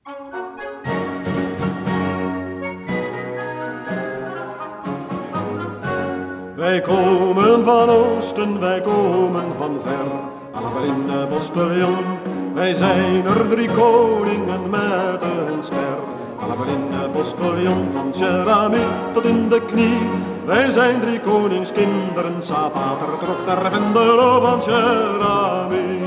Wij komen van oosten, wij komen van ver, allemaal in de postiljon. Wij zijn er 3 koningen met een ster, allemaal in de postiljon van Cherami tot in de knie. Wij zijn 3 koningskinderen, Sapater trok naar Vendelo van Cherami.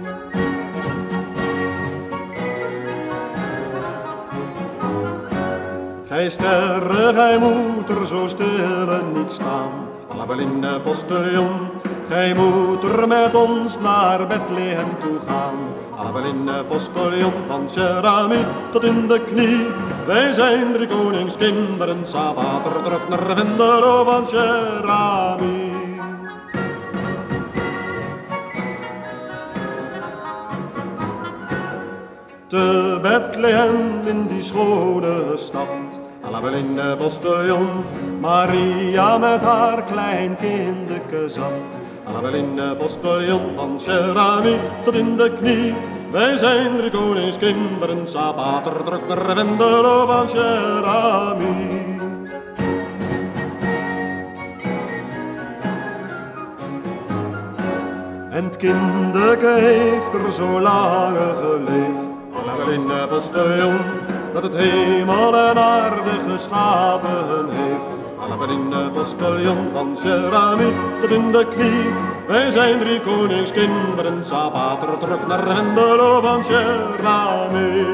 Gij sterren, gij moet er zo stille niet staan, allemaal in de postiljon. Gij moet er met ons naar Bethlehem toe gaan, allemaal in de postiljon van Cherami tot in de knie. Wij zijn 3 koningskinderen, Sapater trok naar Vendelo van Cherami. Te Bethlehem in die schone stad, allemaal in de postiljon. Maria met haar klein kindeke zat, allemaal in de postiljon van Cherami tot in de knie. Wij zijn 3 koningskinderen, Sapater trok naar Vendelo van Cherami. En het kindeke heeft er zo lang geleefd, allemaal in de postiljon, dat het hemel en aarde geschapen heeft. Allemaal in de postiljon van Cherami tot in de knie. Wij zijn 3 koningskinderen, Sapater trok naar Vendelo van Cherami.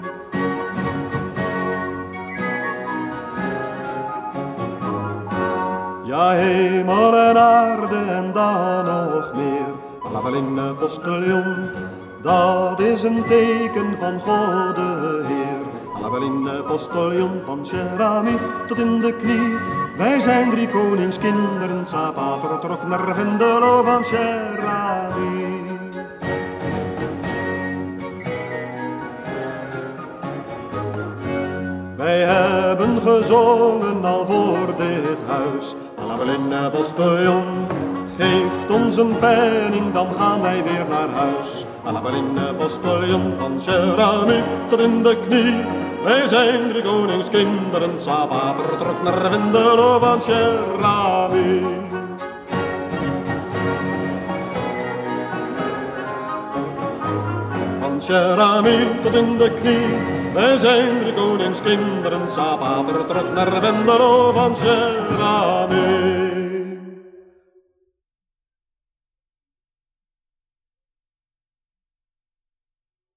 Ja, hemel en aarde en dan nog meer, allemaal in de postiljon. Dat is een teken van God de Heer, allemaal in de postiljon van Cherami tot in de knie. Wij zijn 3 koningskinderen, Sapater trok naar Vendelo van Cherami. Wij hebben gezongen al voor dit huis, allemaal in de postiljon. Geeft ons een penning, dan gaan wij weer naar huis, allemaal in de postiljon van Cherami tot in de knie. Wij zijn 3 koningskinderen, Sapater trok naar Vendelo van Cherami. Van Cherami tot in de knie. Wij zijn 3 koningskinderen, Sapater trok naar Vendelo van Cherami.